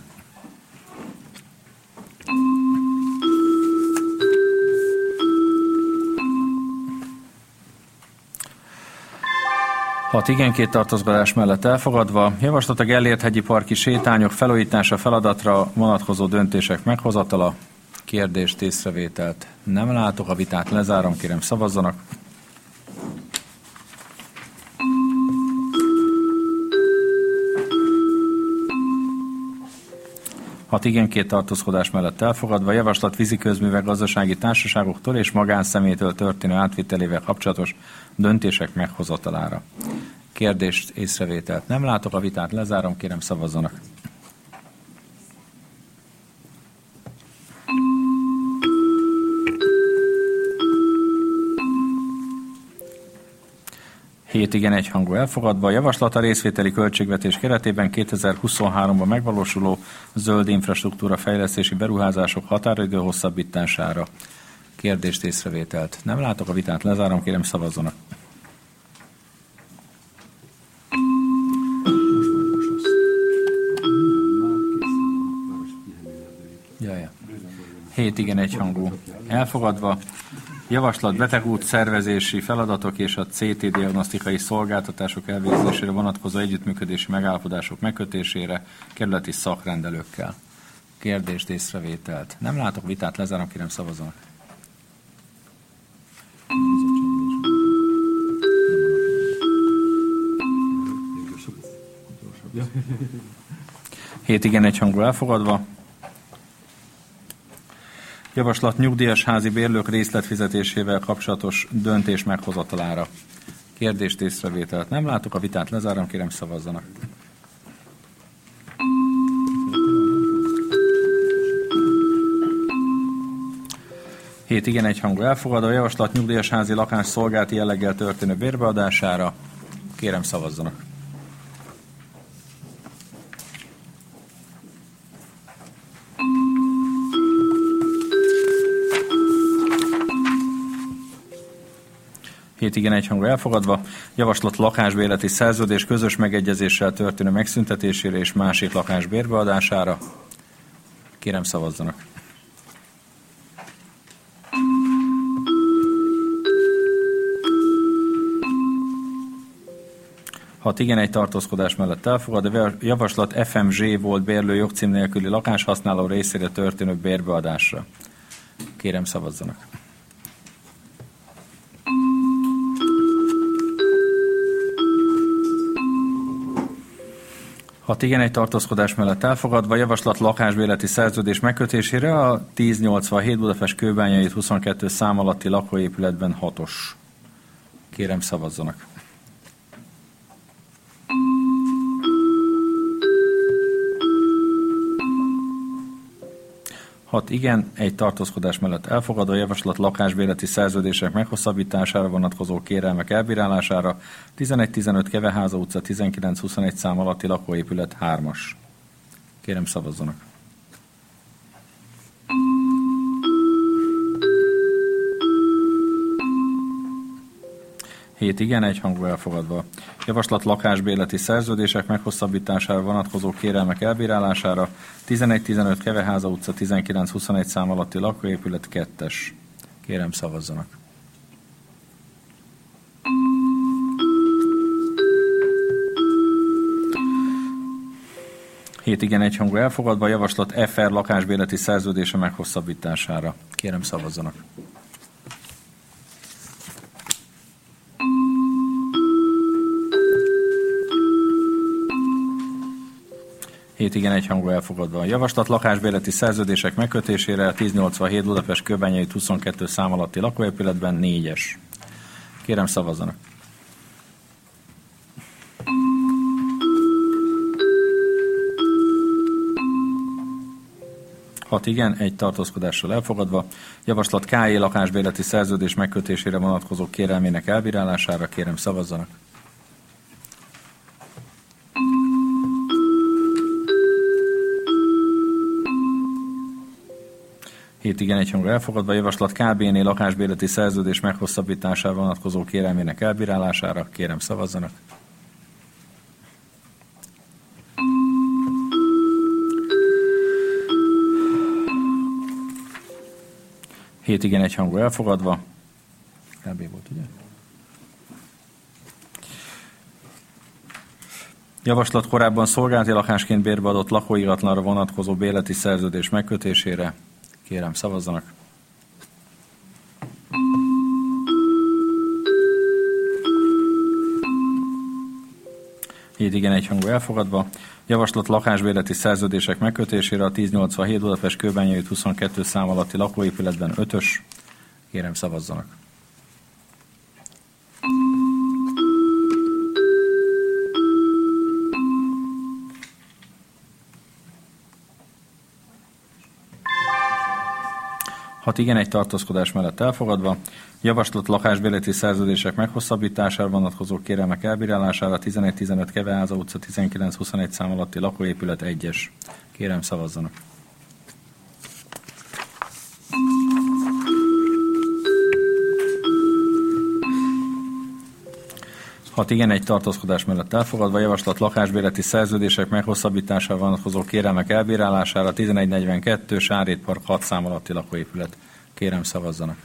hat igen, két tartózkodás mellett elfogadva. Javaslat a Gellért-hegyi parki sétányok felújítása feladatra vonatkozó döntések meghozatala. Kérdést, észrevételt nem látok, a vitát lezárom, kérem szavazzanak. hat igen, két tartózkodás mellett elfogadva. Javaslat víziközművek gazdasági társaságoktól és magánszemélytől történő átvitelével kapcsolatos döntések meghozatalára. Kérdést, észrevételt nem látok, a vitát lezárom, kérem szavazzanak. hét igen, egyhangú elfogadva. Javaslat a részvételi költségvetés keretében kétezer-huszonháromban megvalósuló zöld infrastruktúra fejlesztési beruházások határidő hosszabbítására. Kérdést, észrevételt nem látok, a vitát lezárom, kérem szavazzanak. Jaja. hét igen, egyhangú elfogadva. Javaslat betegút szervezési feladatok és a cé té diagnosztikai szolgáltatások elvégzésére vonatkozó együttműködési megállapodások megkötésére kerületi szakrendelőkkel. Kérdést, észrevételt nem látok, vitát lezárom, kérem szavazzanak. hét igen, egyhangú elfogadva. Javaslat nyugdíjas házi bérlők részletfizetésével kapcsolatos döntés meghozatalára. Kérdést, észrevételt nem látok, a vitát lezárom, kérem szavazzanak. Hét igen, egyhangú elfogadva. Javaslat nyugdíjas házi lakás szolgálati jelleggel történő bérbeadására. Kérem szavazzanak. Hét igen, egyhangú elfogadva. Javaslat lakásbérleti szerződés közös megegyezéssel történő megszüntetésére és másik lakás bérbeadására. Kérem szavazzanak. Hat igen, egy tartózkodás mellett elfogad. A javaslat ef em zé volt bérlő jogcím nélküli lakáshasználó részére történő bérbeadásra. Kérem szavazzanak. Hat igen, egy tartózkodás mellett elfogadva. Javaslat lakásbérleti szerződés megkötésére a tíz nyolcvanhét Budapest Kőbányai huszonkettő szám alatti lakóépületben hatos. Kérem szavazzanak. Hat igen, egy tartózkodás mellett elfogadva. A javaslat lakásbérleti szerződések meghosszabbítására vonatkozó kérelmek elbírálására tizenegy tizenöt Keveháza utca tizenkilenc huszonegy szám alatti lakóépület hármas. Kérem szavazzanak. Hét igen, egyhangú elfogadva. Javaslat lakásbérleti szerződések meghosszabbítására vonatkozó kérelmek elbírálására tizenegy tizenöt Keveháza utca tizenkilenc huszonegy szám alatti lakóépület kettes. Kérem szavazzanak. Hét igen, egyhangú elfogadva. Javaslat ef er lakásbérleti szerződése meghosszabbítására. Kérem szavazzanak. Hét igen, egyhangú elfogadva. A javaslat lakásbérleti szerződések megkötésére a tíz nyolcvanhét Budapest Kőbányai huszonkettő szám alatti lakóépületben négyes. Kérem szavazzanak. Hat igen, egy tartózkodással elfogadva. Javaslat ká é lakásbérleti szerződés megkötésére vonatkozó kérelmének elbírálására. Kérem szavazzanak. Hét igen, egyhangú elfogadva. Javaslat ká bé né lakásbérleti szerződés meghosszabbítására vonatkozó kérelmének elbírálására. Kérem szavazzanak. Hét igen, egyhangú elfogadva. ká bé volt, ugye? Javaslat korábban szolgálati lakásként bérbeadott lakóingatlanra vonatkozó bérleti szerződés megkötésére. Kérem, szavazzanak. Hét igen, egyhangú elfogadva. Javaslat lakásbérleti szerződések megkötésére a tíz nyolcvanhét Budapest Kőbányai huszonkettő szám alatti lakóépületben ötös. Kérem, szavazzanak. Hat igen, egy tartózkodás mellett elfogadva. Javaslat lakásbérleti szerződések meghosszabbítására vonatkozó kérelmek elbírálására tizenegy tizenöt Keveháza utca tizenkilenc huszonegy szám alatti lakóépület egyes. Kérem, szavazzanak. Hat igen, egy tartózkodás mellett elfogadva. Javaslat lakásbérleti szerződések meghosszabbítására vonatkozó kérelmek elbírálására tizenegy negyvenkettő Sárét Park hat szám alatti lakóépület. Kérem, szavazzanak.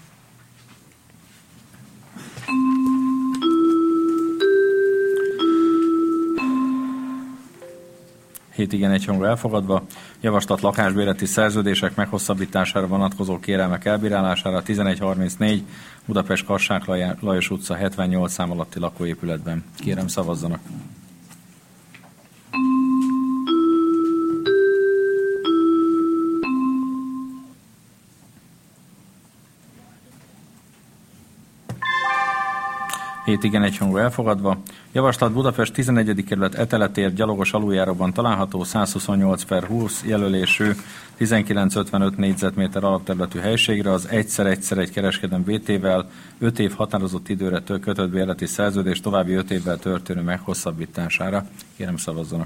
Hét igen, egyhangú elfogadva. Javaslat lakásbérleti szerződések meghosszabbítására vonatkozó kérelmek elbírálására tizenegy harmincnégy Budapest Kassák Lajos utca hetvennyolc szám alatti lakóépületben. Kérem, szavazzanak. hét igen, egy hangú elfogadva. Javaslat Budapest tizenegyedik kerület Etele tér gyalogos aluljáróban található száz huszonnyolc per húsz jelölésű tizenkilenc ötvenöt négyzetméter alapterületű helységre az egyszer egyszer egy kereskedelmi bé té-vel öt év határozott időre kötött bérleti szerződés további öt évvel történő meghosszabbítására. Kérem szavazzanak.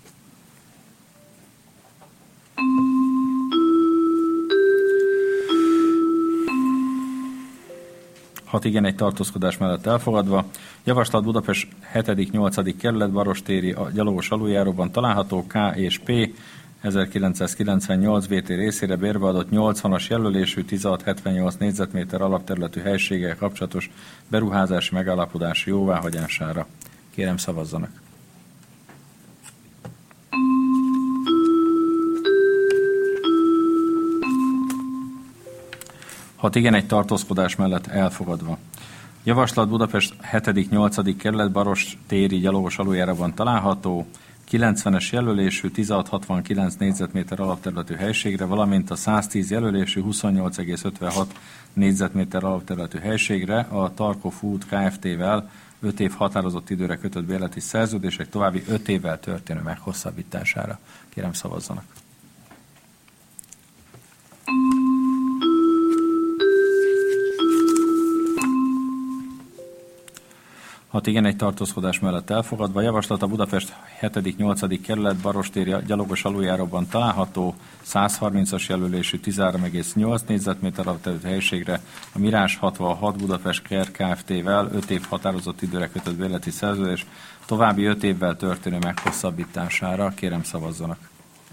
hat igen, egy tartózkodás mellett elfogadva. Javaslat Budapest hetedik-nyolcadik kerület Barostéri a gyalogos aluljáróban található K és P ezerkilencszázkilencvennyolc vé té részére bérbeadott nyolcvanas jelölésű tizenhat hetvennyolc négyzetméter alapterületű helységgel kapcsolatos beruházási megállapodási jóváhagyására. Kérem szavazzanak. hat igen, egy tartózkodás mellett elfogadva. Javaslat Budapest hetedik-nyolcadik kerület Barostéri gyalogos aluljáróban található kilencvenes jelölésű tizenhat hatvankilenc négyzetméter alapterületű helységre, valamint a száztíz jelölésű huszonnyolc egész ötvenhat négyzetméter alapterületű helységre a Tarko Food Kft-vel öt év határozott időre kötött bérleti szerződések további öt évvel történő meghosszabbítására. Kérem szavazzanak. hat igen, egy tartózkodás mellett elfogadva. Javaslat a Budapest hetedik-nyolcadik kerület Barostéri gyalogos aluljáróban található száz harmincas jelölésű tizenhárom egész nyolc négyzetméter alapterületű helységre a Mirás hatvanhat Budapest Care Kft-vel öt év határozott időre kötött bérleti szerződés további öt évvel történő meghosszabbítására. Kérem szavazzanak.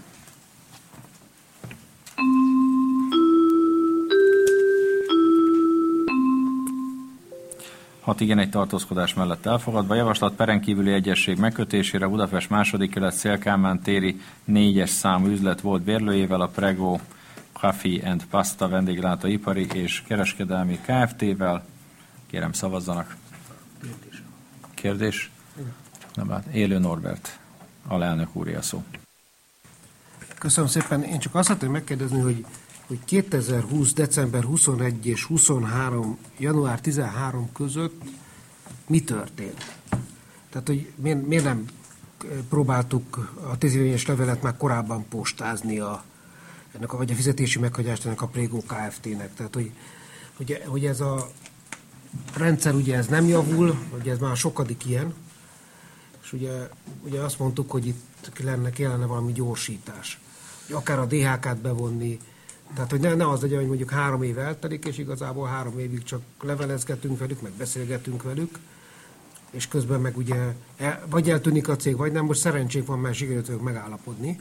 hat igen, egy tartózkodás mellett elfogadva. Javaslat perenkívüli egyesség megkötésére Budapest második kerület Széll-Kálmán téri négyes számú üzlet volt bérlőjével a Prego Coffee and Pasta vendéglátóipari és kereskedelmi Kft-vel. Kérem szavazzanak. Kérdés? Kérdés? Nem lát. Élő Norbert, alelnök úr a szó. Köszönöm szépen. Én csak azt szeretném megkérdezni, hogy hogy kétezer-húsz. december huszonegyedike és huszonhárom. január tizenhárom között mi történt? Tehát, hogy miért, miért nem próbáltuk a tíz éves levelet már korábban postázni a, ennek a, vagy a fizetési meghagyást ennek a Prego Kft-nek? Tehát, hogy, hogy, hogy ez a rendszer ugye ez nem javul, ugye ez már sokadik ilyen, és ugye, ugye azt mondtuk, hogy itt lenne, kellene valami gyorsítás. Hogy akár a dé há ká-t bevonni, tehát, hogy ne, ne az legyen, hogy mondjuk három év eltelik, és igazából három évig csak levelezgetünk velük, meg beszélgetünk velük, és közben meg ugye el, vagy eltűnik a cég, vagy nem. Most szerencsénk van, mert sikerült velük megállapodni.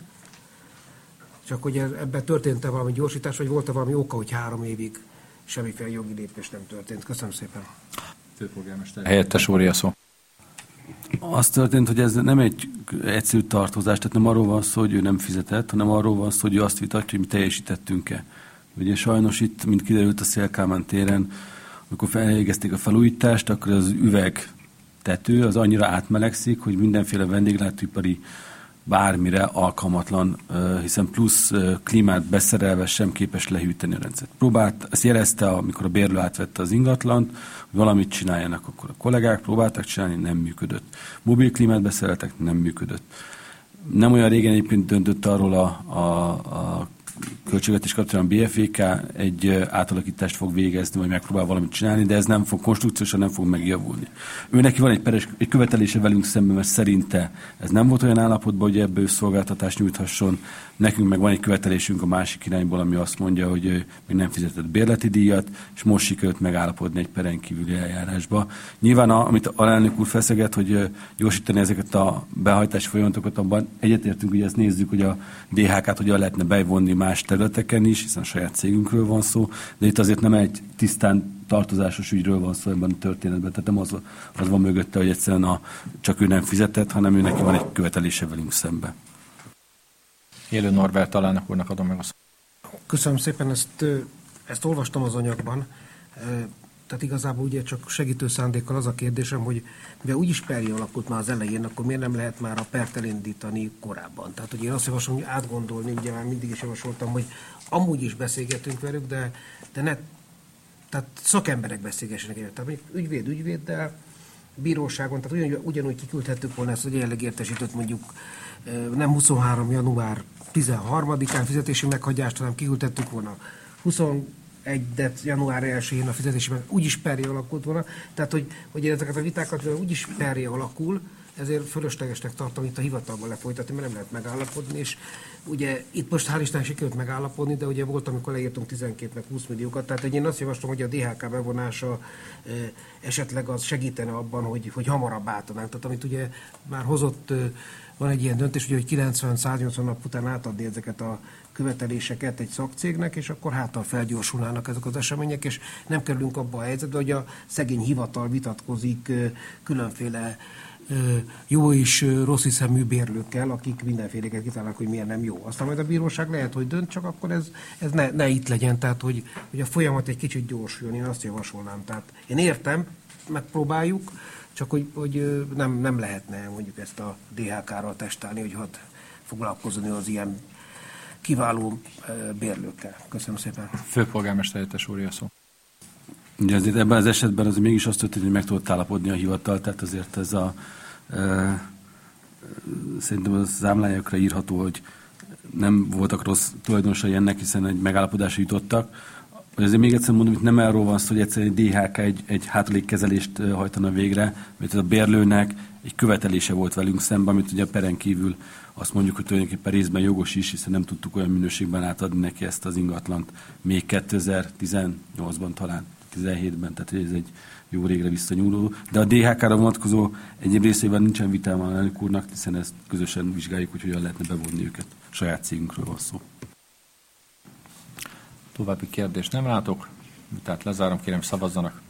Csak hogy ebben történt-e valami gyorsítás, vagy volt-e valami oka, hogy három évig semmiféle jogi lépés nem történt. Köszönöm szépen. Főpolgármester helyettes úr a szó. Az történt, hogy ez nem egy egyszerű tartozás, tehát nem arról van szó, hogy ő nem fizetett, hanem arról van szó, hogy ő azt vitatja, hogy mi teljesítettünk-e. Ugye sajnos itt, mint kiderült a Széll-Kálmán téren, amikor felhelyezték a felújítást, akkor az üveg tető az annyira átmelegszik, hogy mindenféle vendéglátóipari bármire alkalmatlan, hiszen plusz klímát beszerelve sem képes lehűteni a rendszert. Próbált, ezt jelezte, amikor a bérlő átvette az ingatlant, hogy valamit csináljanak, akkor a kollégák próbáltak csinálni, nem működött. Mobil klímát beszereltek, nem működött. Nem olyan régen egyébként döntött arról a, a, a költségvetés kapcsolatban a bé ef vé ká egy átalakítást fog végezni, vagy megpróbál valamit csinálni, de ez nem fog konstrukciósan nem fog megjavulni. Ő neki van egy, peres, egy követelése velünk szemben, mert szerinte ez nem volt olyan állapotban, hogy ebből szolgáltatást nyújthasson. Nekünk meg van egy követelésünk a másik irányból, ami azt mondja, hogy még nem fizetett bérleti díjat, és most sikerült megállapodni egy perenkívüli eljárásba. Nyilván, a, amit alelnök úr feszeget, hogy gyorsítani ezeket a behajtási folyamatokat, abban egyetértünk, hogy ezt nézzük, hogy a dé há ká-t hogyan lehetne bevonni más területeken is, hiszen a saját cégünkről van szó, de itt azért nem egy tisztán tartozásos ügyről van szó ebben a történetben. Tehát nem az, az van mögötte, hogy egyszerűen a, csak ő nem fizetett, hanem ő neki van egy követelése velünk szembe. Élő Norbert alelnök úrnak adom meg a szót. Köszönöm szépen, ezt, ezt olvastam az anyagban. Tehát igazából ugye csak segítő szándékkal az a kérdésem, hogy mivel úgyis perje alakult már az elején, akkor miért nem lehet már a pert elindítani korábban? Tehát, hogy én azt javaslom, hogy átgondolni, ugye már mindig is javasoltam, hogy amúgy is beszélgetünk velük, de, de ne, tehát szakemberek beszélgessenek egyet. Tehát ügyvéd ügyvéddel, bíróságon, tehát ugyanúgy, ugyanúgy kiküldhettük volna ezt, hogy jelenleg értesített mondjuk nem huszonhárom január tizenharmadikán fizetési meghagyást, hanem kiküldhettük volna huszonegy január elsején a fizetési meg, úgyis perje alakult volna. Tehát, hogy, hogy ezeket a vitákat úgyis perje alakul, ezért fölöslegesnek tartom itt a hivatalban lefolytatni, mert nem lehet megállapodni, és ugye itt most hál' Istennek sikerült megállapodni, de ugye volt, amikor leírtunk tizenkét meg húsz milliókat, tehát én azt javaslom, hogy a dé há ká bevonása e, esetleg az segítene abban, hogy, hogy hamarabb átadnánk. Tehát amit ugye már hozott, e, van egy ilyen döntés, ugye, hogy kilencven-száznyolcvan nap után átadni ezeket a követeléseket egy szakcégnek, és akkor háttal felgyorsulnának ezek az események, és nem kerülünk abba a helyzetbe, hogy a szegény hivatal vitatkozik e, különféle jó és rossz hiszemű bérlőkkel, akik mindenféléket kitalálnak, hogy milyen nem jó. Aztán majd a bíróság lehet, hogy dönt, csak akkor ez, ez ne, ne itt legyen, tehát hogy, hogy a folyamat egy kicsit gyorsuljon, én azt javasolnám. Tehát én értem, megpróbáljuk, csak hogy, hogy nem, nem lehetne mondjuk ezt a dé há ká-ral testálni, hogy hadd foglalkozni az ilyen kiváló bérlőkkel. Köszönöm szépen. Főpolgármester helyettes úr, a szó. Ugye azért ebben az esetben azért mégis azt történt, hogy meg tudott állapodni a hivatal, tehát azért ez a e, szerintem az számlájakra írható, hogy nem voltak rossz tulajdonosai ennek, hiszen egy megállapodásra jutottak. Azért még egyszer mondom, hogy nem arról van szó, hogy egyszerűen egy dé há ká egy, egy hátalékkezelést hajtana végre, mert ez a bérlőnek egy követelése volt velünk szemben, amit ugye a peren kívül azt mondjuk, hogy tulajdonképpen részben jogos is, hiszen nem tudtuk olyan minőségben átadni neki ezt az ingatlant még kétezer-tizennyolcban talán, tizenhétben, tehát ez egy jó régre visszanyúló. De a dé há ká-ra vonatkozó egyéb részében nincsen vitám a elnök úrnak, hiszen ezt közösen vizsgáljuk, hogy hogyan lehetne bevonni őket. Saját cégünkről van szó. További kérdést nem látok, tehát lezárom, kérem szavazzanak.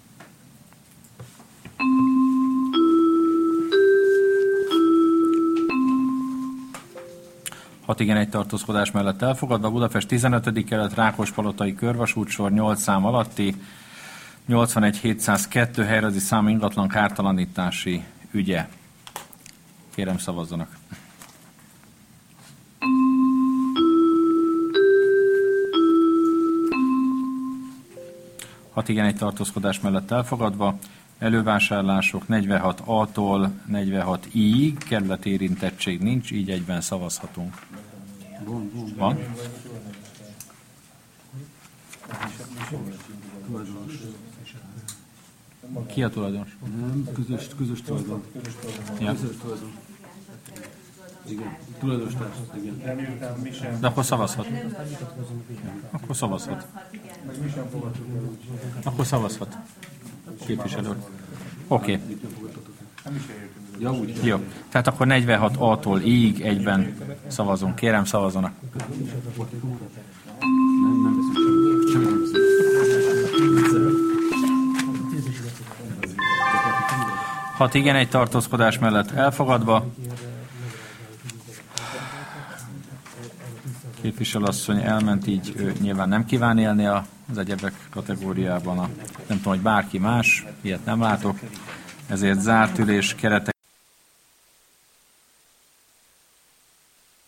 hat igen, egy tartózkodás mellett elfogadva. Budapest tizenötödik kerület Rákospalotai körvasútsor nyolc szám alatti nyolcvanegy hétszázkettő helyrajzi számú ingatlan kártalanítási ügye. Kérem szavazzanak. hat igen, egy tartózkodás mellett elfogadva. Elővásárlások negyvenhat A-tól negyvenhat I-ig, kerület érintettség nincs, így egyben szavazhatunk. Van? Ki a tulajdonos? Nem, közös, közös tulajdon. Ja. Közös tulajdon. Igen, tulajdonostárs, igen. De akkor szavazhat. Akkor szavazhat. Akkor szavazhat. Képviselő. Oké. Okay. Jó. Tehát akkor negyvenhat A-tól I-ig egyben szavazunk. Kérem, szavazzanak. hat igen, egy tartózkodás mellett elfogadva. Képviselőasszony elment, így ő nyilván nem kíván élni az egyebek kategóriában. A, nem tudom, hogy bárki más, ilyet nem látok. Ezért zárt ülés keretek